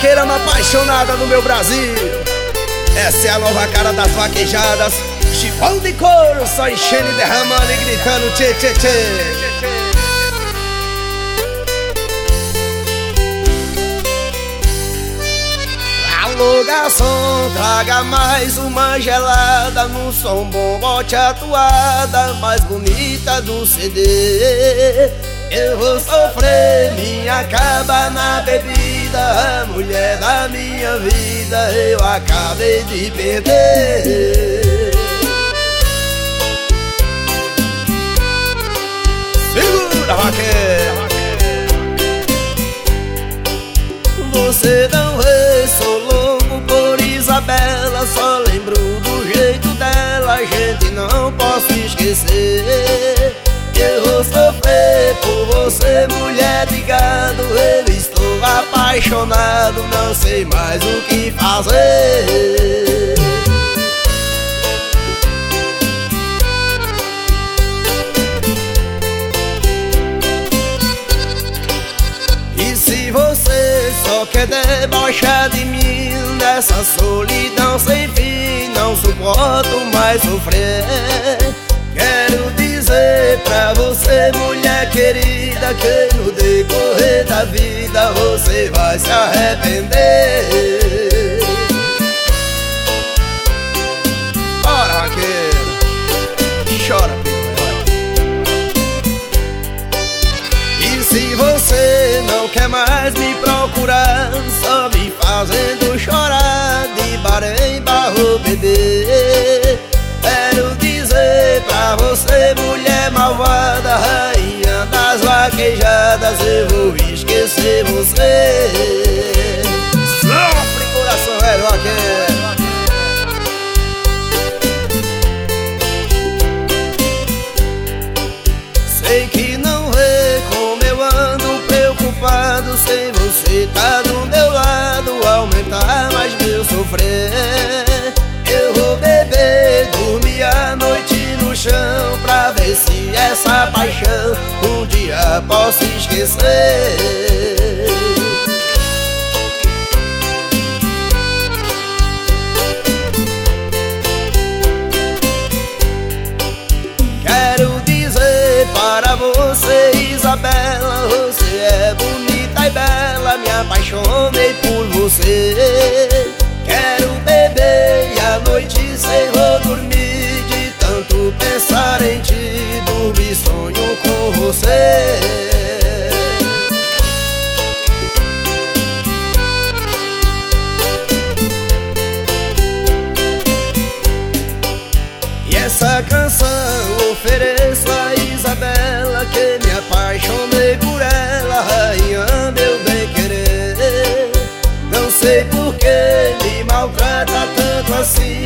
vaqueirama apaixonada do meu Brasil. Essa é a nova cara das vaquejadas. Chibão de couro, só enchendo e derramando e gritando tchê, tchê, tchê. Alô garçom, traga mais uma gelada. No som bom, bote a toada mais bonita do CD. Eu vou sofrer, me acaba na bebida. A mulher da minha vida eu acabei de perder. Segura, vaqueira. Você não vê, sou louco por Isabela. Só lembro do jeito dela, gente, não posso esquecer. Eu vou sofrer por você, mulher de gado. Eu estou apaixonado, não sei mais o que fazer. E se você só quer debochar de mim, nessa solidão sem fim, não suporto mais sofrer. Quero dizer pra você, mulher querida, que no decorrer da vida você vai se arrepender. Bora, vaqueiro, chora, piranha. E se você não quer mais me procurar, só me fazendo chorar, de bar em bar vou beber. Quero dizer pra você, mulher malvada, rainha das vaquejadas, eu vou esquecer você. Sofre, coração velho vaqueiro. Sei que não vê como eu ando preocupado, sem você tá do meu lado, aumentar mais meu sofrer. Eu vou beber, dormir a noite no chão, pra ver se essa paixão um dia posso esquecer. Quero dizer para você, Isabela, você é bonita e bela, me apaixonei por você. Quero beber e à noite sem vou dormir, de tanto pensar em ti, dormir sonho com você. E essa canção ofereço a Isabela, que me apaixonei por ela, rainha meu bem querer. Não sei por que me maltrata tanto assim,